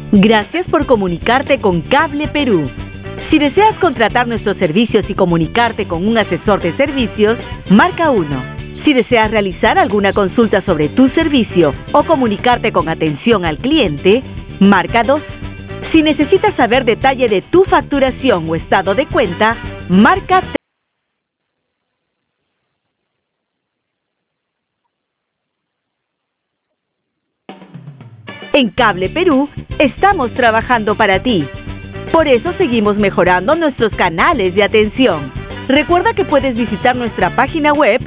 Gracias por comunicarte con Cable Perú. Si deseas contratar nuestros servicios y comunicarte con un asesor de servicios, marca 1. Si deseas realizar alguna consulta sobre tu servicio o comunicarte con atención al cliente, marca 2. Si necesitas saber detalle de tu facturación o estado de cuenta, marca 3. En Cable Perú estamos trabajando para ti. Por eso seguimos mejorando nuestros canales de atención. Recuerda que puedes visitar nuestra página web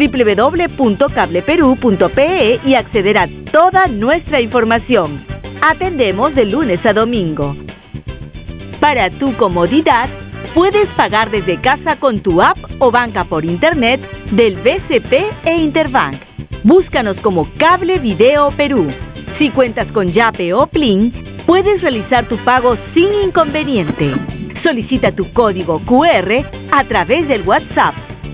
www.cableperú.pe y acceder a toda nuestra información. Atendemos de lunes a domingo. Para tu comodidad, puedes pagar desde casa con tu app o banca por internet del BCP e Interbank. Búscanos como Cable Video Perú. Si cuentas con Yape o Plin, puedes realizar tu pago sin inconveniente. Solicita tu código QR a través del WhatsApp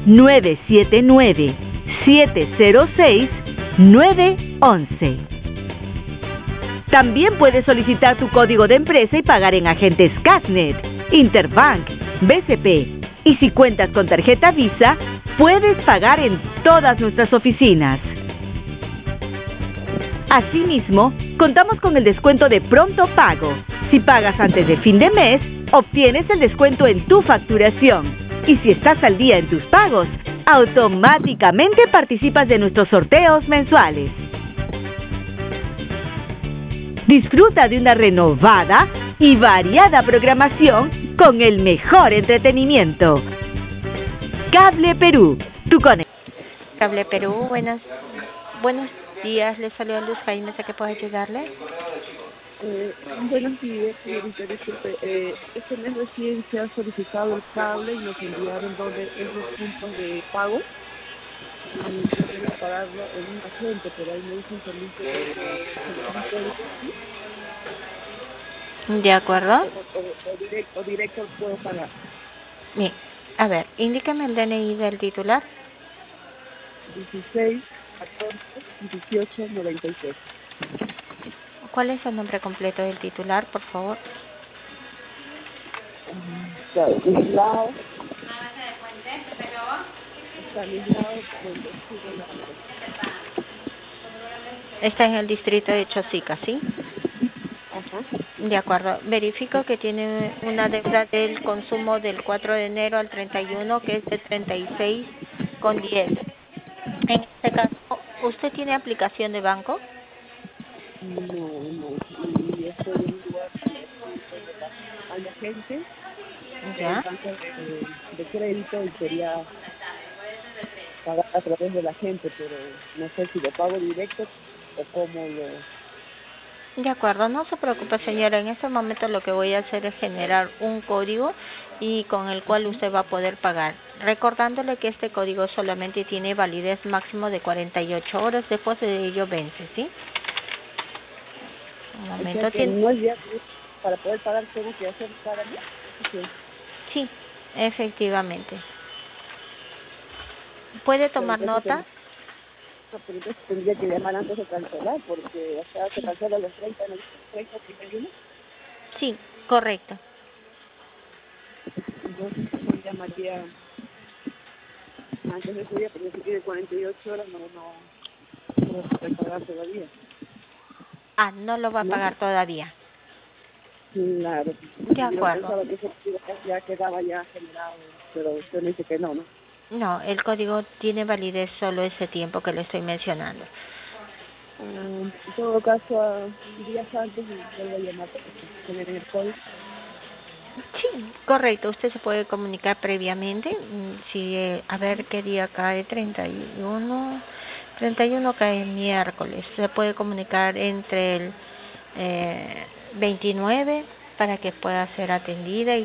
979-706-911. También puedes solicitar tu código de empresa y pagar en agentes Casnet, Interbank, BCP. Y si cuentas con tarjeta Visa, puedes pagar en todas nuestras oficinas. Asimismo, contamos con el descuento de pronto pago. Si pagas antes de fin de mes, obtienes el descuento en tu facturación. Y si estás al día en tus pagos, automáticamente participas de nuestros sorteos mensuales. Disfruta de una renovada y variada programación con el mejor entretenimiento. Cable Perú, tu conexión. Cable Perú, buenos días, les saluda Luz Jaime, ¿a qué puedo ayudarle? Buenos días, señorita, disculpe, este mes recién se ha solicitado el cable y nos enviaron esos puntos de pago y yo quería pagarlo en un agente, pero ahí me dicen también que ¿De acuerdo? o directo puedo pagar. Bien, a ver, indícame el DNI del titular. 16 14 18 96. ¿Cuál es el nombre completo del titular, por favor? Stanislao. Está en el distrito de Chosica, ¿sí? Ajá. De acuerdo. Verifico que tiene una deuda del consumo del 4 de enero al 31, que es de 36,10. En este caso, ¿usted tiene aplicación de banco? No. Y estoy en un lugar a la gente, ¿Ya? de crédito y quería pagar a través de la gente, pero no sé si lo pago directo o cómo lo... De acuerdo, no se preocupe, señora. En este momento lo que voy a hacer es generar un código y con el cual usted va a poder pagar. Recordándole que este código solamente tiene validez máximo de 48 horas, después de ello vence, ¿sí? Un momento. O sea que no es ya para poder pagar, tengo que hacer cada mes. Sí, efectivamente. ¿Puede tomar nota? No, pero entonces tendría que llamar antes de cancelar, porque hasta se cancela los 30, ¿no? 30, 31. Sí, correcto. Entonces yo llamaría antes de ese día, porque si tiene 48 horas no voy a pagar todavía. Ah, no lo va a pagar todavía. Claro. De acuerdo. Yo pensaba que ese ya quedaba ya generado, pero usted me dice que no, ¿no? No, el código tiene validez solo ese tiempo que le estoy mencionando. En todo caso, días antes vuelvo a llamar para tener el código. Sí, correcto. Usted se puede comunicar previamente. Si, a ver qué día cae, 31 cae miércoles. Se puede comunicar entre el 29 para que pueda ser atendida y